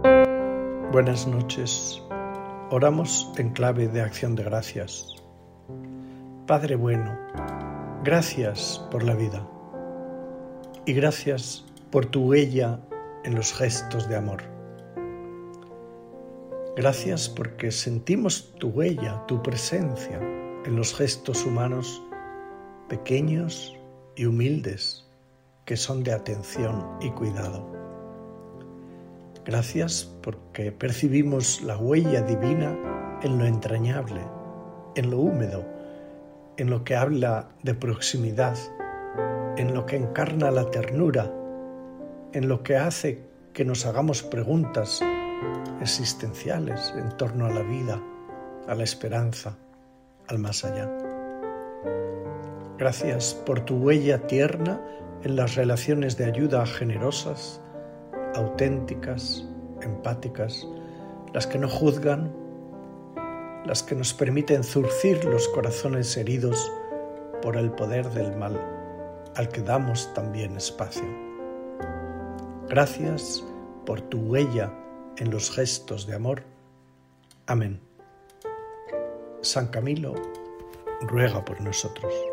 Buenas noches. Oramos en clave de acción de gracias. Padre bueno, gracias por la vida y gracias por tu huella en los gestos de amor. Gracias porque sentimos tu huella, tu presencia en los gestos humanos pequeños y humildes que son de atención y cuidado. Gracias porque percibimos la huella divina en lo entrañable, en lo húmedo, en lo que habla de proximidad, en lo que encarna la ternura, en lo que hace que nos hagamos preguntas existenciales en torno a la vida, a la esperanza, al más allá. Gracias por tu huella tierna en las relaciones de ayuda generosas, auténticas, empáticas, las que no juzgan, las que nos permiten zurcir los corazones heridos por el poder del mal, al que damos también espacio. Gracias por tu huella en los gestos de amor. Amén. San Camilo ruega por nosotros.